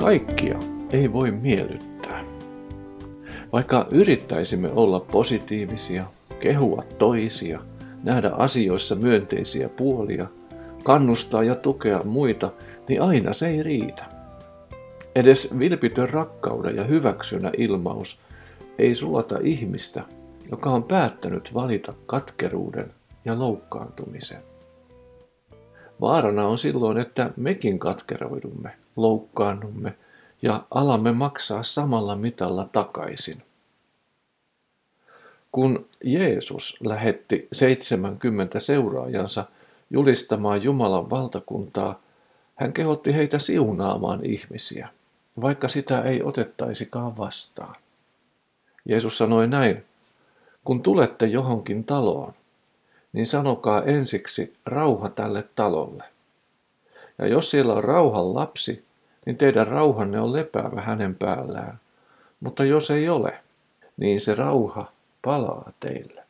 Kaikkia ei voi miellyttää. Vaikka yrittäisimme olla positiivisia, kehua toisia, nähdä asioissa myönteisiä puolia, kannustaa ja tukea muita, niin aina se ei riitä. Edes vilpitön rakkauden ja hyväksynnän ilmaus ei sulata ihmistä, joka on päättänyt valita katkeruuden ja loukkaantumisen. Vaarana on silloin, että mekin katkeroidumme, loukkaannumme ja alamme maksaa samalla mitalla takaisin. Kun Jeesus lähetti 70 seuraajansa julistamaan Jumalan valtakuntaa, hän kehotti heitä siunaamaan ihmisiä, vaikka sitä ei otettaisikaan vastaan. Jeesus sanoi näin: kun tulette johonkin taloon, niin sanokaa ensiksi rauha tälle talolle. Ja jos siellä on rauhan lapsi, niin teidän rauhanne on lepäävä hänen päällään. Mutta jos ei ole, niin se rauha palaa teille.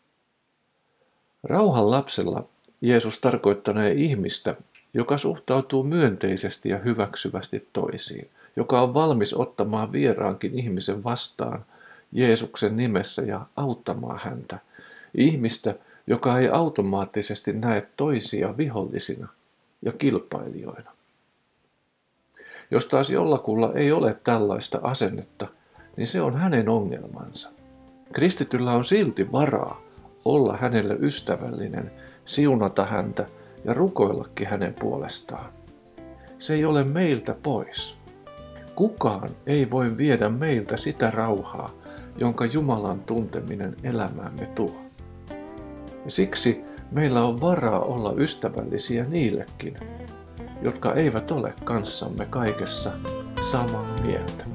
Rauhan lapsella Jeesus tarkoittanee ihmistä, joka suhtautuu myönteisesti ja hyväksyvästi toisiin, joka on valmis ottamaan vieraankin ihmisen vastaan Jeesuksen nimessä ja auttamaan häntä. Ihmistä, joka ei automaattisesti näe toisia vihollisina ja kilpailijoina. Jos taas jollakulla ei ole tällaista asennetta, niin se on hänen ongelmansa. Kristityllä on silti varaa olla hänelle ystävällinen, siunata häntä ja rukoillakin hänen puolestaan. Se ei ole meiltä pois. Kukaan ei voi viedä meiltä sitä rauhaa, jonka Jumalan tunteminen elämäämme tuo. Ja siksi meillä on varaa olla ystävällisiä niillekin, jotka eivät ole kanssamme kaikessa samaa mieltä.